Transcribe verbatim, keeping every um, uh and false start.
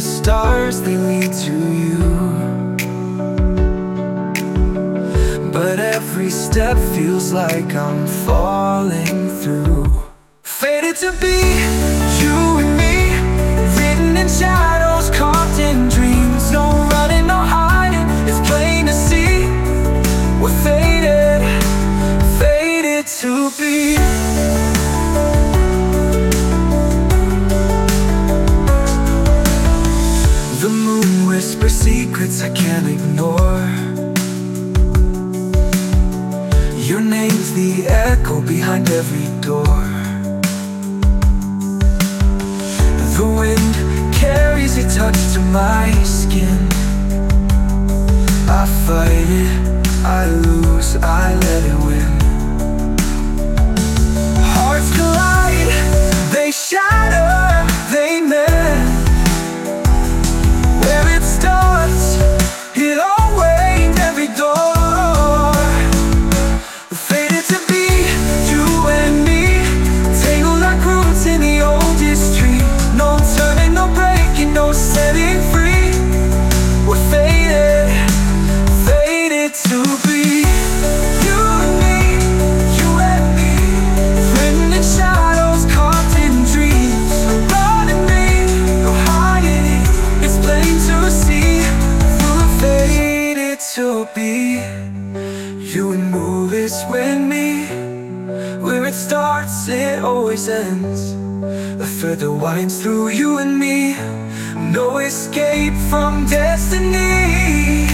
stars, they lead to you. But every step feels like I'm falling through. Fated to be you and me, written in shadows, carved in dreams. No running, no hiding, it's plain to see. We're fated, fated to be. The moon whispers secrets I can't ignore. Your name's the echo behind every door. The wind carries your touch to my skin. I fight it, I lose, I let it win. Hearts collide, they shatter, they mend. Where it starts, it always every door. Fated to be you and me, tangled like roots in the oldest tree. No turning, no breaking, no setting free. We're fated, fated to be. You and me, you and me, written in shadows, carved in dreams. Running me, no hiding, it's plain to see. We're fated to be. You and move is with me. Where it starts, it always ends. A further winds through you and me. No escape from destiny.